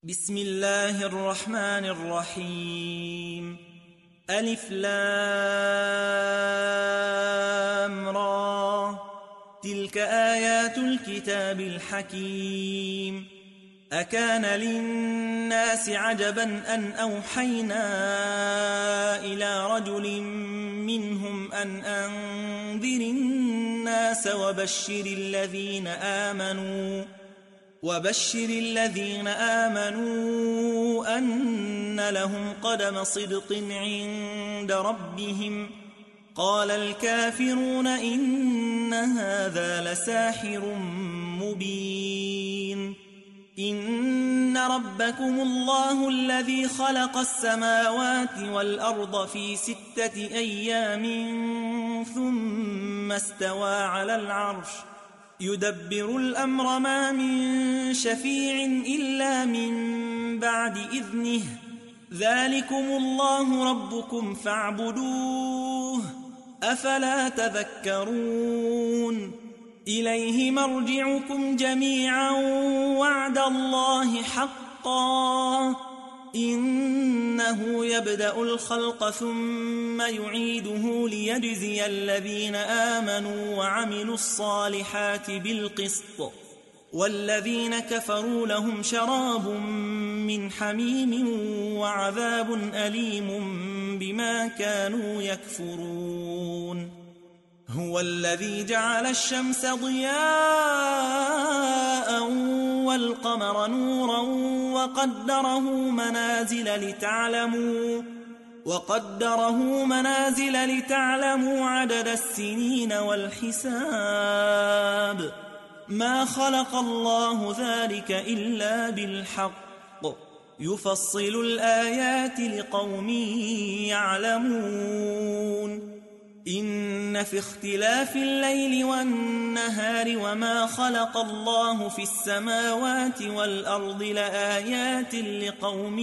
بسم الله الرحمن الرحيم. ألف لام را، تلك آيات الكتاب الحكيم. أكان للناس عجبا أن أوحينا إلى رجل منهم أن أنذر الناس وبشر الذين آمنوا أن لهم قدم صدق عند ربهم. قال الكافرون إن هذا لساحر مبين. إن ربكم الله الذي خلق السماوات والأرض في 6 أيام ثم استوى على العرش يدبر الأمر ما من شفيع إلا من بعد إذنه. ذلكم الله ربكم فاعبدوه أفلا تذكرون. إليه مرجعكم جميعا وعد الله حقا إنه يبدأ الخلق ثم يعيده ليجزي الذين آمنوا وعملوا الصالحات بالقسط، والذين كفروا لهم شراب من حميم وعذاب أليم بما كانوا يكفرون. هو الذي جعل الشمس ضياء والقمر نورا وقدره منازل لتعلموا عدد السنين والحساب. ما خلق الله ذلك إلا بالحق يفصل الآيات لقوم يعلمون. إن في اختلاف الليل والنهار وما خلق الله في السماوات والأرض لآيات لقوم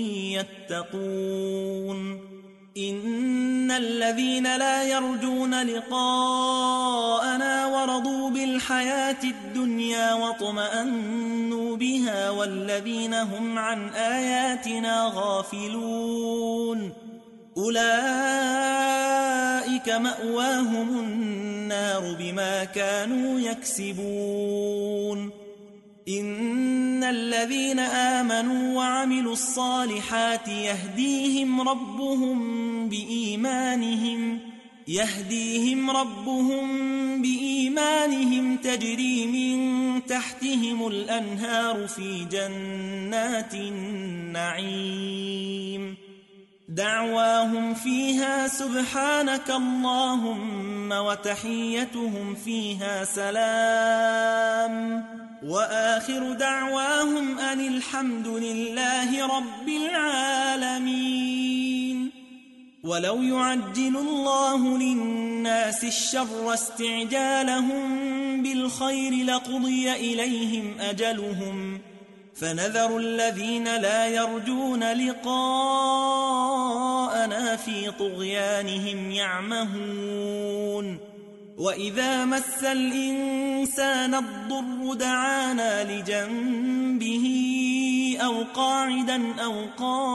يتقون. إن الذين لا يرجون لقاءنا ورضوا بالحياة الدنيا واطمأنوا بها والذين هم عن آياتنا غافلون أولئك مأواهم النار بما كانوا يكسبون. إن الذين آمنوا وعملوا الصالحات يهديهم ربهم تجري من تحتهم الأنهار في جنات النعيم. دعواهم فيها سبحانك اللهم وتحيتهم فيها سلام وآخر دعواهم أن الحمد لله رب العالمين. ولو يعجل الله للناس الشر استعجالهم بالخير لقضي إليهم أجلهم فنذر الذين لا يرجون لقاءنا في طغيانهم يعمهون. وإذا مس الإنسان الضر دعانا لجنبه أو قاعدا أو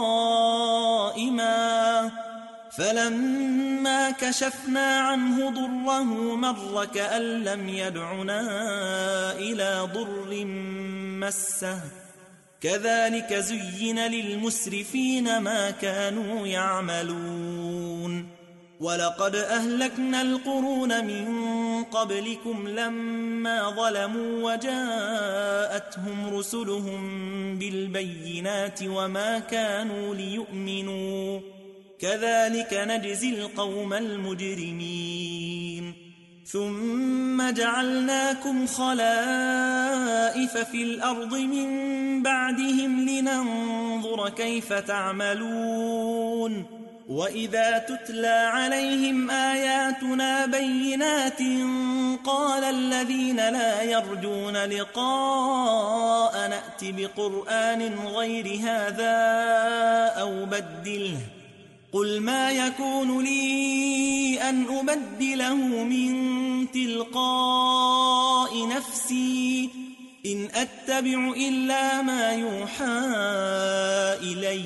قائما فلما كشفنا عنه ضره مر كأن لم يدعنا إلى ضر مسه. كذلك زين للمسرفين ما كانوا يعملون. ولقد أهلكنا القرون من قبلكم لما ظلموا وجاءتهم رسلهم بالبينات وما كانوا ليؤمنوا كذلك نجزي القوم المجرمين. ثم جعلناكم خلائف في الأرض من بعدهم لننظر كيف تعملون. وإذا تتلى عليهم آياتنا بينات قال الذين لا يرجون لقاء نأت بقرآن غير هذا أو بدله قل ما يكون لي أن أبدله من تلقاء نفسي إن أتبع إلا ما يوحى إلي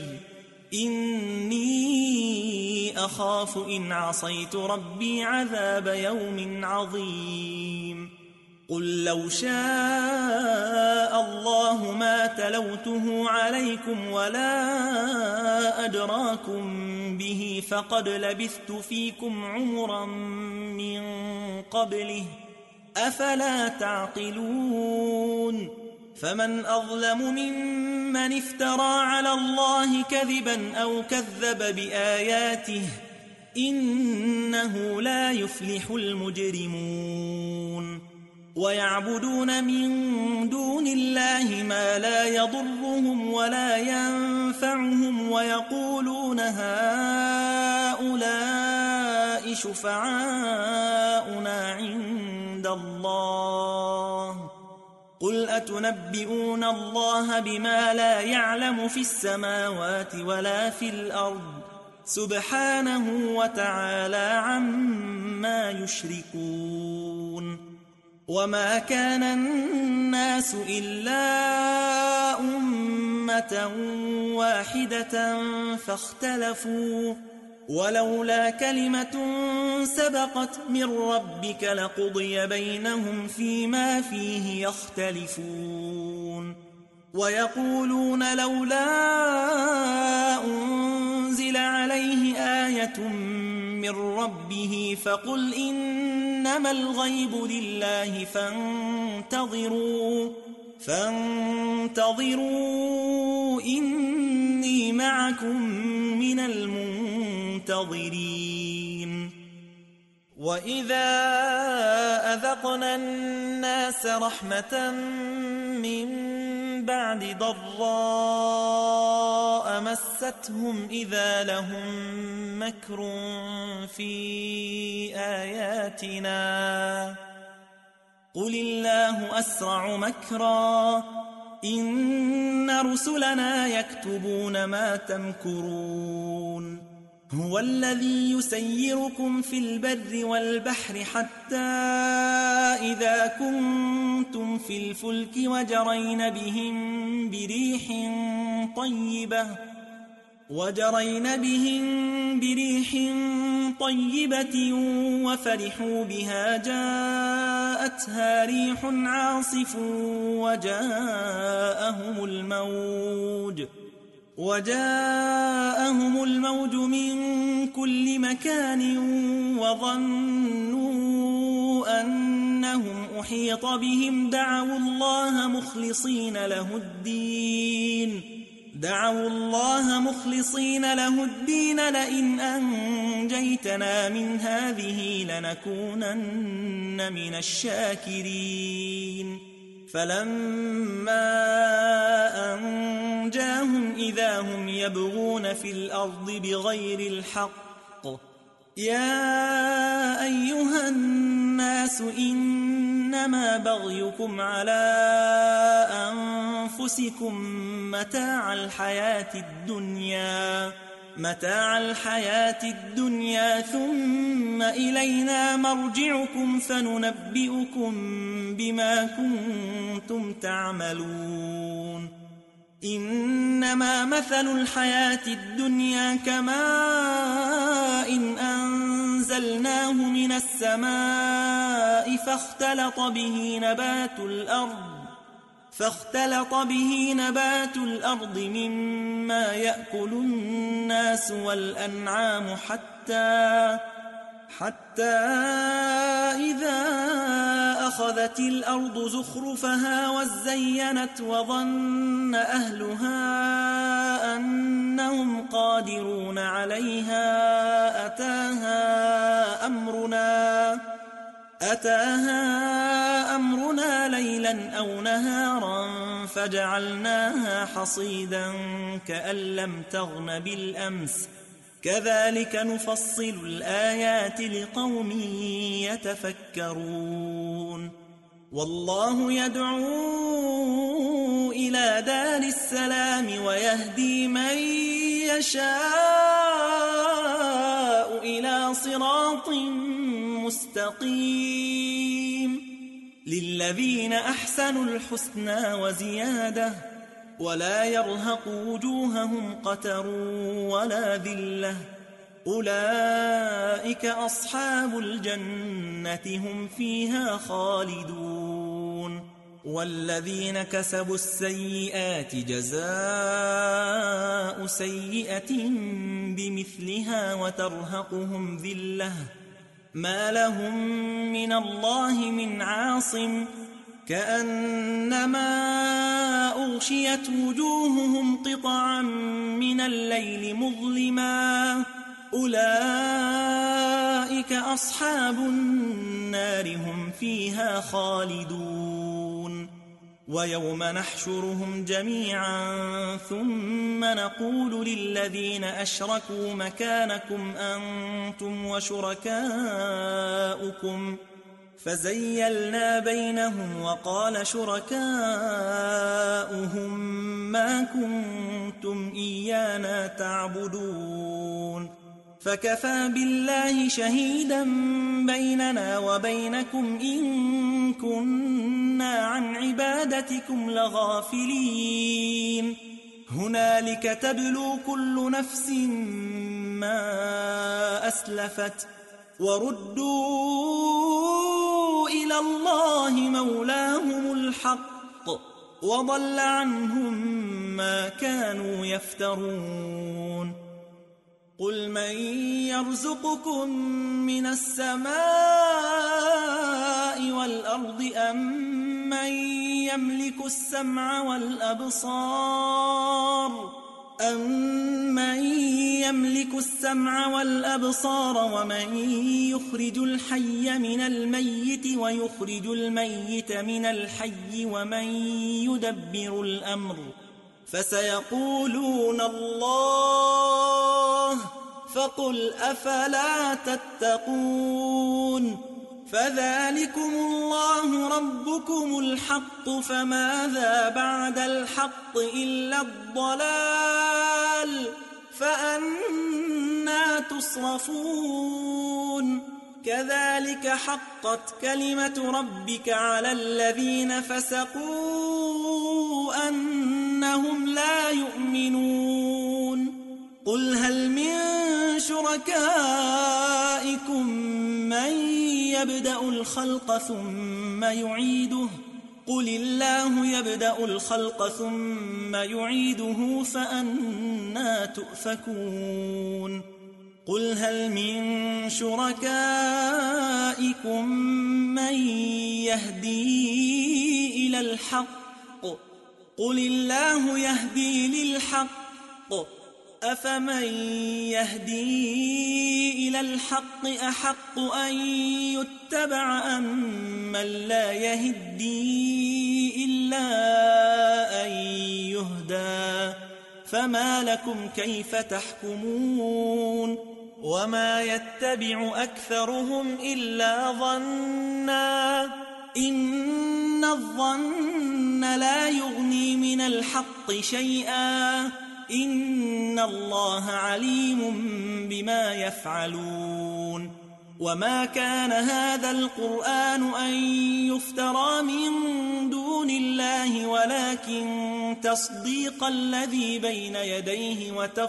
إني أخاف إن عصيت ربي عذاب يوم عظيم قل لو شاء الله ما تلوته عليكم ولا أدراكم به فقد لبثت فيكم عمرا من قبله أفلا تعقلون فمن أظلم ممن افترى على الله كذبا أو كذب بآياته إنه لا يفلح المجرمون ويعبدون من دون الله ما لا يضرهم ولا ينفعهم ويقولون هؤلاء شفعاؤنا عند الله قل أتنبئون الله بما لا يعلم في السماوات ولا في الأرض سبحانه وتعالى عما يشركون وما كان الناس إلا أمة واحدة فاختلفوا ولولا كلمة سبقت من ربك لقضي بينهم فيما فيه يختلفون ويقولون لولا أنزل عليه آية من ربه فقل إنما الغيب لله فانتظروا إني معكم من المنتظرين وإذا أذقنا الناس رحمة من بعد ضراء مستهم إذا لهم مكر في آياتنا قل الله أسرع مكرا إن رسلنا يكتبون ما تمكرون هو الذي يسيركم في البر والبحر حتى إذا كنتم في الفلك وجرين بهم بريح طيبة وفرحوا بها جاءتها ريح عاصف وجاءهم الموج من كل مكان وظنوا أنهم أحيط بهم دعوا الله مخلصين له الدين لئن أنجيتنا من هذه لنكونن من الشاكرين فلما أنجاهم إذا هم يبغون في الأرض بغير الحق يا أيها الناس إنما بغيكم على أنفسكم متاع الحياة الدنيا ثم إلينا مرجعكم فننبئكم بما كنتم تعملون إنما مثل الحياة الدنيا كماء أنزلناه من السماء فاختلط به نبات الأرض مما يأكل الناس والأنعام حتى إذا أخذت الأرض زخرفها وزينت وظن أهلها أنهم قادرون عليها أتاها أمرنا ليلا أو نهارا فجعلناها حصيدا كأن لم تغن بالأمس كذلك نفصل الآيات لقوم يتفكرون والله يدعو إلى دار السلام ويهدي من يشاء إلى صراط مستقيم للذين أحسنوا الحسنى وزيادة ولا يرهق وجوههم قتر ولا ذلة أولئك أصحاب الجنة هم فيها خالدون والذين كسبوا السيئات جزاء سيئة بمثلها وترهقهم ذلة ما لهم من الله من عاصم كأنما أغشيت وجوههم قطعا من الليل مظلما أولئك أصحاب النار هم فيها خالدون ويوم نحشرهم جميعا ثم نقول للذين أشركوا مكانكم أنتم وشركاؤكم فزيلنا بينهم وقال شركاؤهم ما كنتم إيانا تعبدون فكفى بالله شهيدا بيننا وبينكم إن كنا عن عبادتكم لغافلين هنالك تبلو كل نفس ما أسلفت وردوا إلى الله مولاهم الحق وضل عنهم ما كانوا يفترون قل من يرزقكم من السماء والأرض أم من يملك السمع والأبصار ومن يخرج الحي من الميت ويخرج الميت من الحي ومن يدبر الأمر فسيقولون الله فقل أفلا تتقون فذلكم الله ربكم الحق فماذا بعد الحق إلا الضلال فأنى تصرفون كذلك حقت كلمة ربك على الذين فسقوا أنهم لا يؤمنون قل هل من شركائكم من يبدأ الخلق ثم يعيده قل الله يبدأ الخلق ثم يعيده فأنى تؤفكون قل هل من شركائكم من يهدي إلى الحق قل الله يهدي للحق أفمن يهدي إلى الحق أحق أن يتبع أم من لا يهدي إلا أن يهدى فما لكم كيف تحكمون وما يتبع أكثرهم إلا ظنا إن الظن لا يغني من الحق شيئا إن الله عليم بما يفعلون وما كان هذا القرآن أن يفترى من دون الله ولكن تصديق الذي بين يديه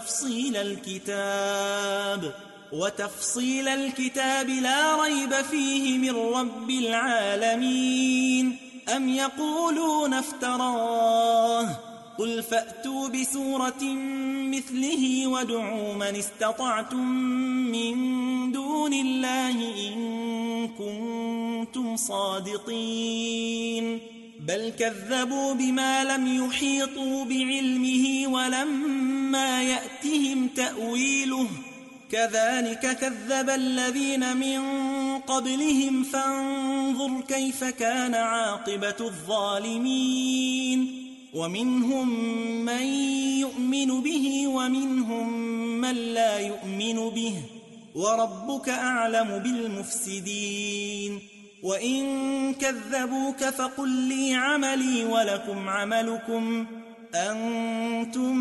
وتفصيل الكتاب لا ريب فيه من رب العالمين أم يقولون افتراه قل فأتوا بسورة مثله وادعوا من استطعتم من دون الله إن كنتم صادقين بل كذبوا بما لم يحيطوا بعلمه ولما يأتهم تأويله كذلك كذب الذين من قبلهم فانظر كيف كان عاقبة الظالمين ومنهم من يؤمن به ومنهم من لا يؤمن به وربك أعلم بالمفسدين وإن كذبوك فقل لي عملي ولكم عملكم أنتم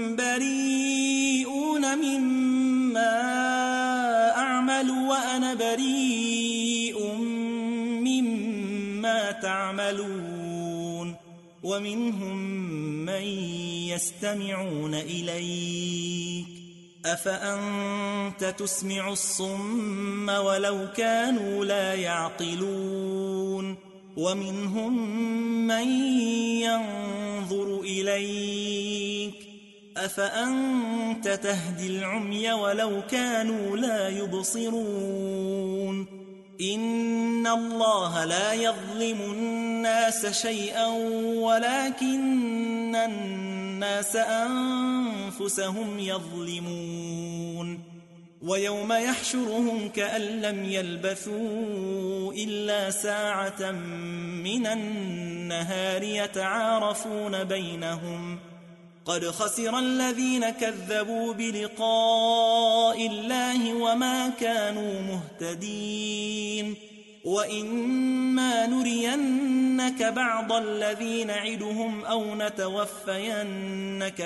بريئون مما أعمل وأنا بريء مما تعملون يفعلون ومنهم من يستمعون إليك أفأنت تسمع الصم ولو كانوا لا يعقلون ومنهم من ينظر إليك أفأنت تهدي العمي ولو كانوا لا يبصرون إن الله لا يظلم الناس شيئا ولكن الناس أنفسهم يظلمون ويوم يحشرهم كأن لم يلبثوا إلا ساعة من النهار يتعارفون بينهم قد خسر الذين كذبوا بلقاء الله وما كانوا مهتدين وإما نرينك بعض الذي نعدهم أو نتوفينك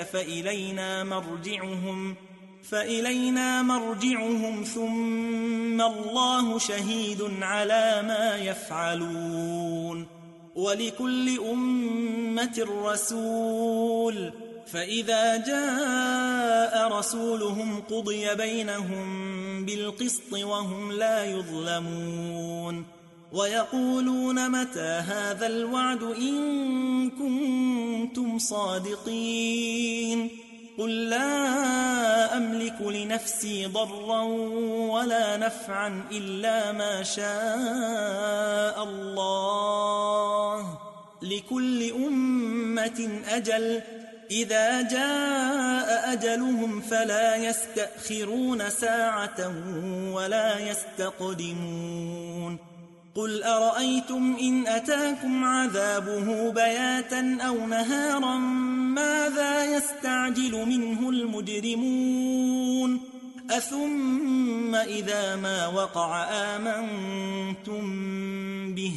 فإلينا مرجعهم ثم الله شهيد على ما يفعلون ولكل أمة رسول فإذا جاء رسولهم قضي بينهم بالقسط وهم لا يظلمون ويقولون متى هذا الوعد إن كنتم صادقين قل لا أملك لنفسي ضرا ولا نفعا إلا ما شاء الله لكل أمة أجل إذا جاء أجلهم فلا يستأخرون ساعة ولا يستقدمون قل أرأيتم إن أتاكم عذابه بياتا أو نهارا ماذا يستعجل منه المجرمون أثم إذا ما وقع آمنتم به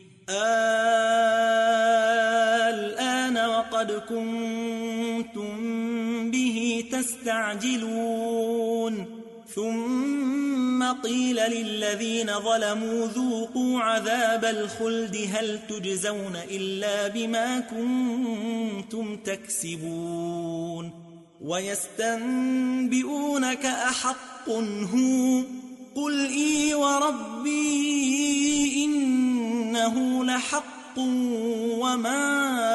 الآن وقد كنتم به تستعجلون ثم قيل للذين ظلموا ذوقوا عذاب الخلد هل تجزون إلا بما كنتم تكسبون ويستنبئونك أحق هو قل إي وربي إنه لحق وما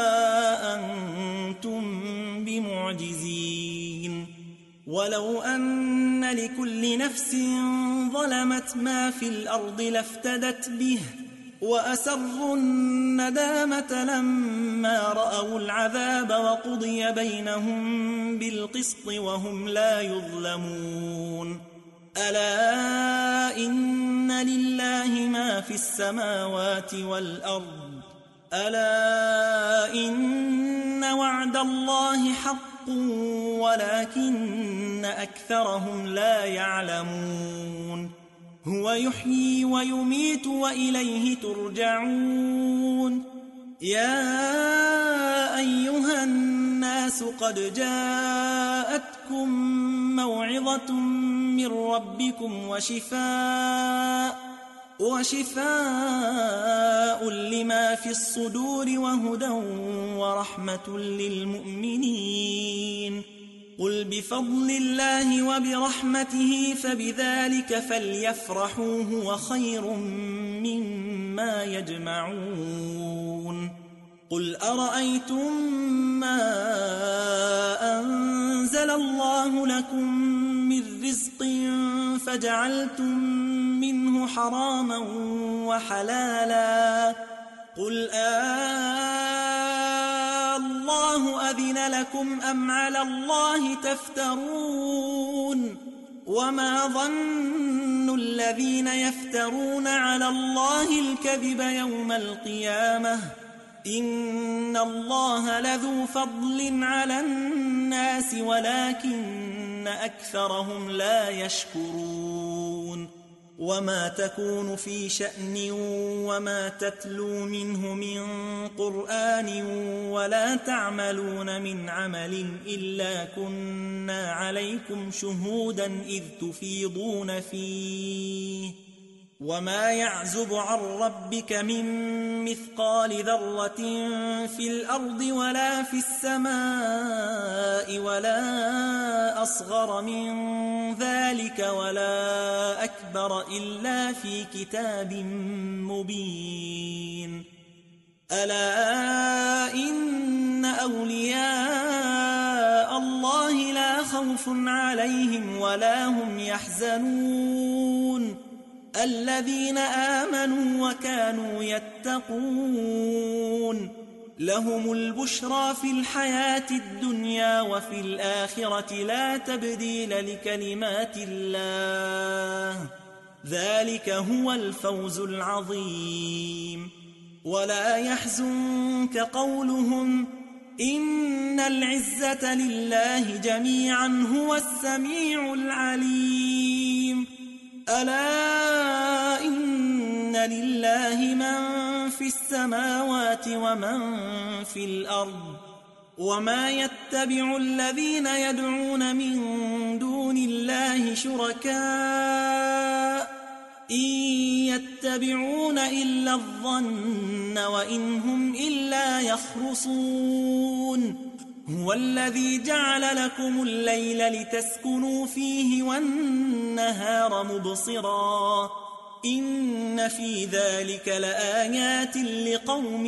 أنتم بمعجزين ولو أن لكل نفس ظلمت ما في الأرض لافتدت به وأسروا الندامة لما رأوا العذاب وقضي بينهم بالقسط وهم لا يظلمون ألا إن لله ما في السماوات والأرض ألا إن وعد الله حق ولكن أكثرهم لا يعلمون هو يحيي ويميت وإليه ترجعون يا أيها الناس قد جاءتكم موعظة من ربكم وشفاء لما في الصدور وهدى ورحمة للمؤمنين قل بفضل الله وبرحمته فبذلك فليفرحوا هو خير مما يجمعون قل أرأيتم ما أنزل الله لكم من رزق فجعلتم منه حراما وحلالا قل الله أذن لكم أم على الله تفترون وما ظن الذين يفترون على الله الكذب يوم القيامة إن الله لذو فضل على الناس ولكن أكثرهم لا يشكرون وما تكون في شأن وما تتلو منه من قرآن ولا تعملون من عمل إلا كنا عليكم شهودا إذ تفيضون فيه وما يعزب عن ربك من مثقال ذرة في الأرض ولا في السماء ولا أصغر من ذلك ولا أكبر إلا في كتاب مبين ألا إن أولياء الله لا خوف عليهم ولا هم يحزنون الذين آمنوا وكانوا يتقون لهم البشرى في الحياة الدنيا وفي الآخرة لا تبديل لكلمات الله ذلك هو الفوز العظيم ولا يحزنك قولهم إن العزة لله جميعا هو السميع العليم ألا إن لله من في السماوات ومن في الأرض وما يتبع الذين يدعون من دون الله شركاء إن يتبعون إلا الظن وإن هم إلا يخرصون هو الذي جعل لكم الليل لتسكنوا فيه والنهار مبصرا إن في ذلك لآيات لقوم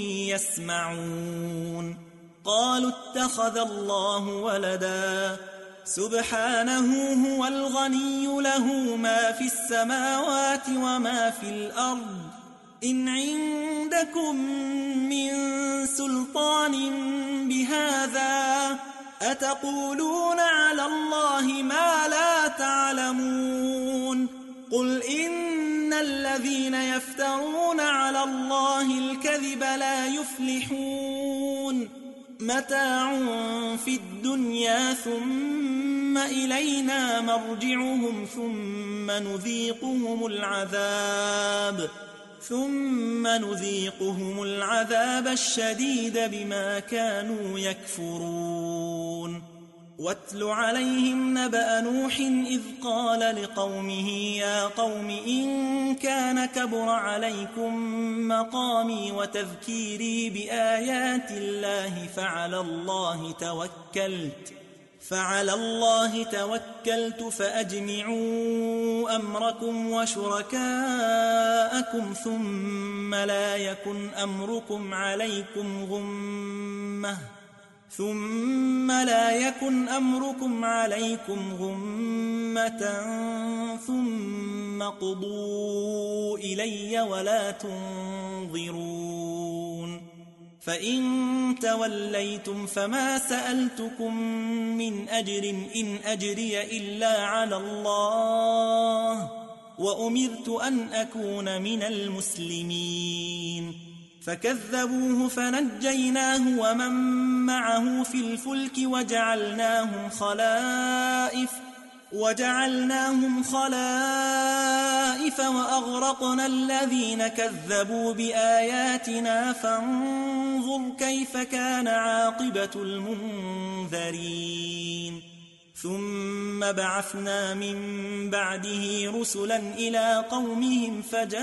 يسمعون قالوا اتخذ الله ولدا سبحانه هو الغني له ما في السماوات وما في الأرض إن عندكم من سلطان بهذا أتقولون على الله ما لا تعلمون قل إن الذين يفترون على الله الكذب لا يفلحون متاع في الدنيا ثم إلينا مرجعهم ثم نذيقهم العذاب الشديد بما كانوا يكفرون واتل عليهم نبأ نوح إذ قال لقومه يا قوم إن كان كبر عليكم مقامي وتذكيري بآيات الله فعلى الله توكلت فأجمعوا أمركم وشركاءكم ثم لا يكن أمركم عليكم غمة ثم قضوا إلي ولا تنظرون فإن توليتم فما سألتكم من أجر إن أجري إلا على الله وأمرت أن أكون من المسلمين فكذبوه فنجيناه ومن معه في الفلك وجعلناهم خلائف وأغرقنا الذين كذبوا بآياتنا فانظر كيف كان عاقبة المنذرين ثم بعثنا من بعده رسلا إلى قومهم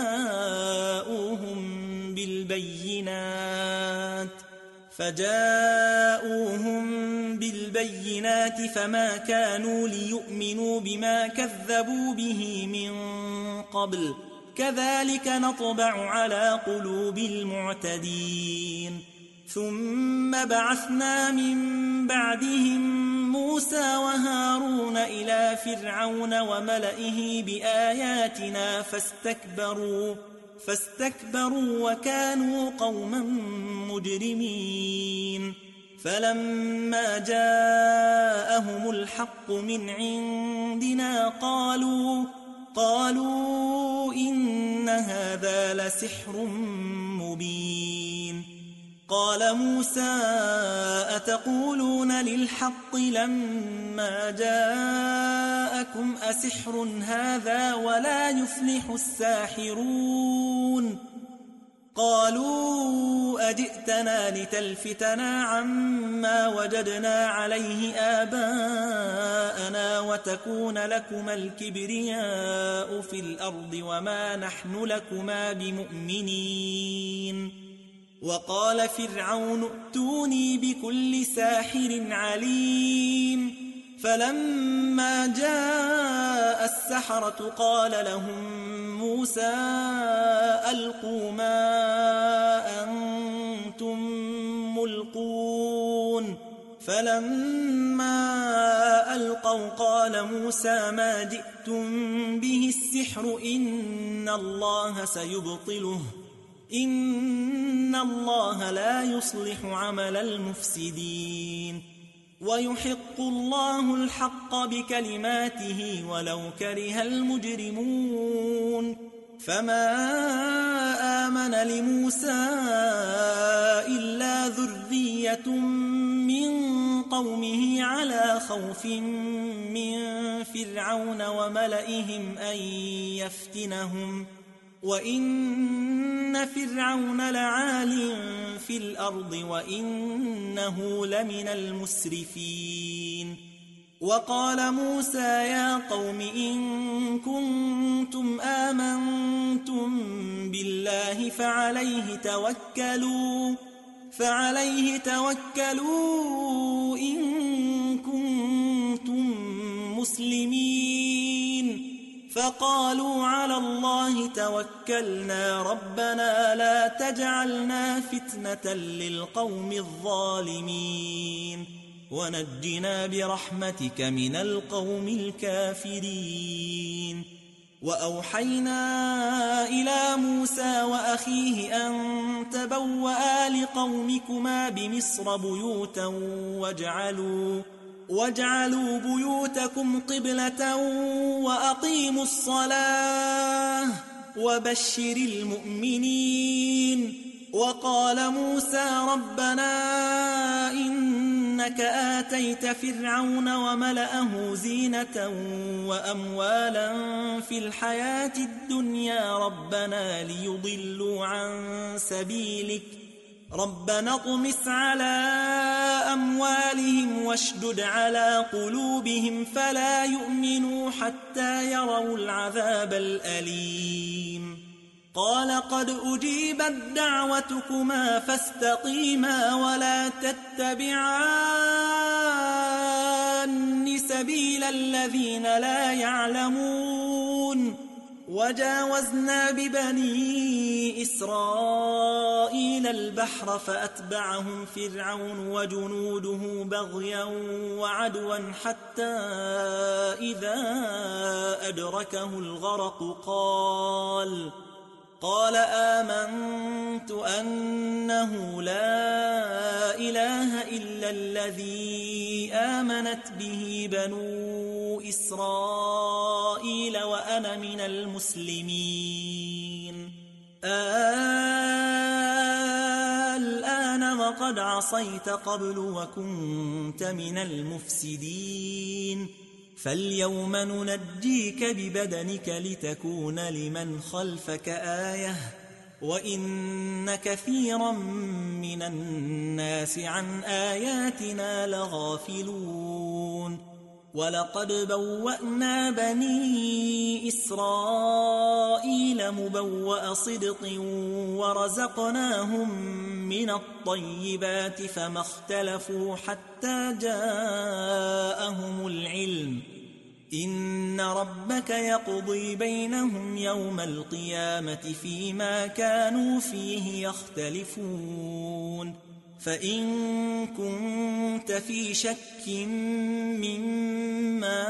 فجاءوهم بالبينات فما كانوا ليؤمنوا بما كذبوا به من قبل كذلك نطبع على قلوب المعتدين ثم بعثنا من بعدهم موسى وهارون إلى فرعون وملئه بآياتنا فاستكبروا وكانوا قوما مجرمين فلما جاءهم الحق من عندنا قالوا إن هذا لسحر مبين قال موسى أتقولون للحق لما جاءكم أسحر هذا ولا يفلح الساحرون قالوا أجئتنا لتلفتنا عما وجدنا عليه آباءنا وتكون لكما الكبرياء في الأرض وما نحن لكما بمؤمنين وقال فرعون ائتوني بكل ساحر عليم فلما جاء السحرة قال لهم موسى ألقوا ما أنتم ملقون فلما ألقوا قال موسى ما جئتم به السحر إن الله سيبطله إن الله لا يصلح عمل المفسدين ويحق الله الحق بكلماته ولو كره المجرمون فما آمن لموسى إلا ذرية من قومه على خوف من فرعون وملئهم أن يفتنهم وإن فرعون لعال في الأرض وإنه لمن المسرفين وقال موسى يا قوم إن كنتم آمنتم بالله فعليه توكلوا إن كنتم مسلمين فقالوا على الله توكلنا ربنا لا تجعلنا فتنة للقوم الظالمين ونجنا برحمتك من القوم الكافرين وأوحينا إلى موسى وأخيه أن تبوأ لقومكما بمصر بيوتا واجعلوا بيوتكم قبلة وأقيموا الصلاة وبشر المؤمنين وقال موسى ربنا إنك آتيت فرعون وملأه زينة وأموالا في الحياة الدنيا ربنا ليضلوا عن سبيلك ربنا اطمس على أموالهم واشدد على قلوبهم فلا يؤمنوا حتى يروا العذاب الأليم قال قد أجيبت دعوتكما فاستقيما ولا تتبعان سبيل الذين لا يعلمون وجاوزنا ببني إسرائيل البحر فأتبعهم فرعون وجنوده بغيا وعدوا حتى إذا أدركه الغرق قال آمنت أنه لا إله إلا الذي آمنت به بنو إسرائيل وأنا من المسلمين الآن وقد عصيت قبل وكنت من المفسدين فاليوم ننجيك ببدنك لتكون لمن خلفك آية وإن كثيرا من الناس عن آياتنا لغافلون ولقد بوأنا بني إسرائيل مبوأ صدق ورزقناهم من الطيبات فما اختلفوا حتى جاءهم العلم إن ربك يقضي بينهم يوم القيامة فيما كانوا فيه يختلفون فإن كنت في شك مما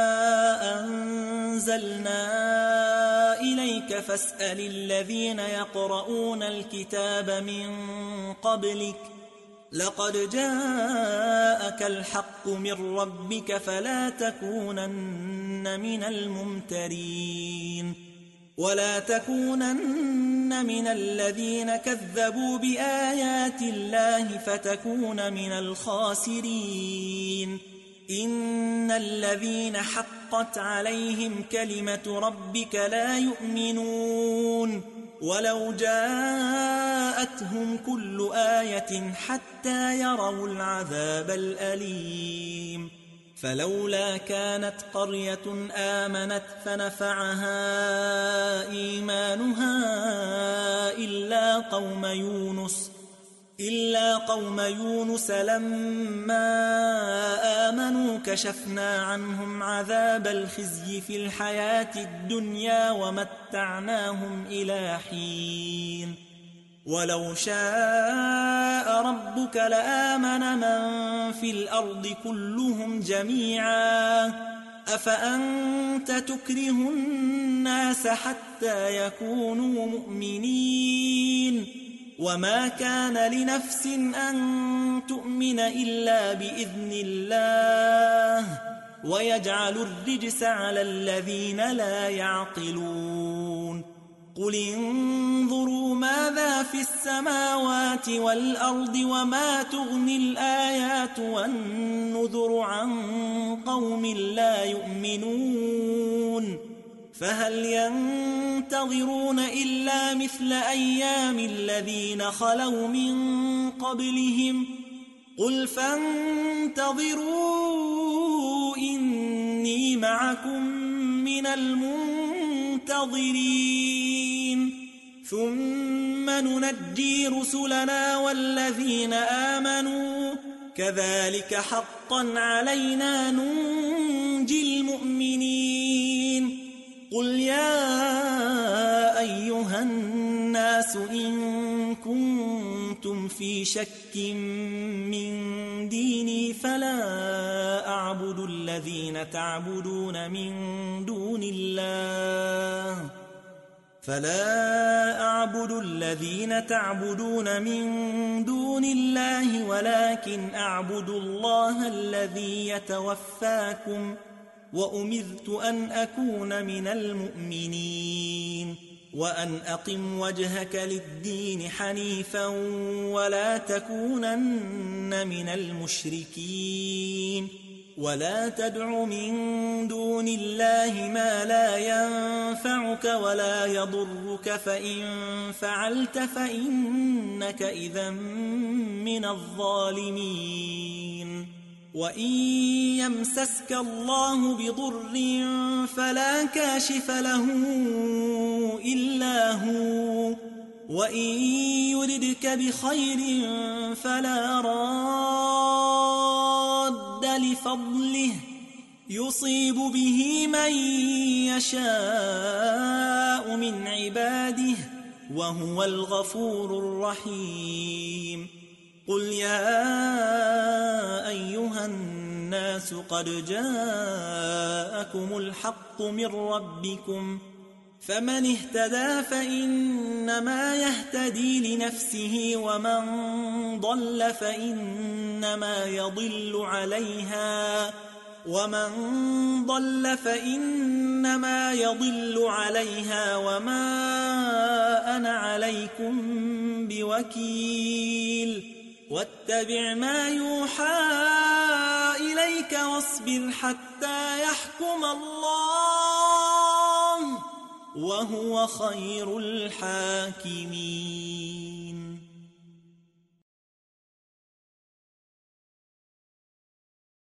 أنزلنا إليك فاسأل الذين يقرؤون الكتاب من قبلك لقد جاءك الحق من ربك فلا تكونن من الممترين ولا تكونن من الذين كذبوا بآيات الله فتكون من الخاسرين إن الذين حقت عليهم كلمة ربك لا يؤمنون ولو جاءتهم كل آية حتى يروا العذاب الأليم فلولا كانت قرية آمنت فنفعها إيمانها إلا قوم يونس لما آمنوا كشفنا عنهم عذاب الخزي في الحياة الدنيا ومتعناهم إلى حين ولو شاء ربك لآمن من في الأرض كلهم جميعا أفأنت تكره الناس حتى يكونوا مؤمنين وما كان لنفس أن تؤمن إلا بإذن الله ويجعل الرجس على الذين لا يعقلون قل انظروا ماذا في السماوات والأرض وما تغني الآيات والنذر عن قوم لا يؤمنون فهل ينتظرون إلا مثل أيام الذين خلوا من قبلهم قل فانتظروا إني معكم من المنتظرين ثم ننجي رسلنا والذين آمنوا كذلك حقا علينا ننجي المؤمنين قل يا أيها الناس إن كنتم في شك من ديني فلا أعبد الذين تعبدون من دون الله ولكن أعبد الله الذي يتوفاكم وأمرت أن أكون من المؤمنين وأن أقم وجهك للدين حنيفا ولا تكونن من المشركين ولا تدع من دون الله ما لا ينفعك ولا يضرك فإن فعلت فإنك إذا من الظالمين وإن يمسسك الله بضر فلا كاشف له إلا هو وإن يردك بخير فلا راد لفضله يصيب به من يشاء من عباده وهو الغفور الرحيم قل يا أيها الناس قد جاءكم الحق من ربكم فمن اهتدى فإنما يهتدي لنفسه ومن ضل فإنما يضل عليها وما أنا عليكم بوكيل واتبع ما يوحى إليك واصبر حتى يحكم الله وهو خير الحاكمين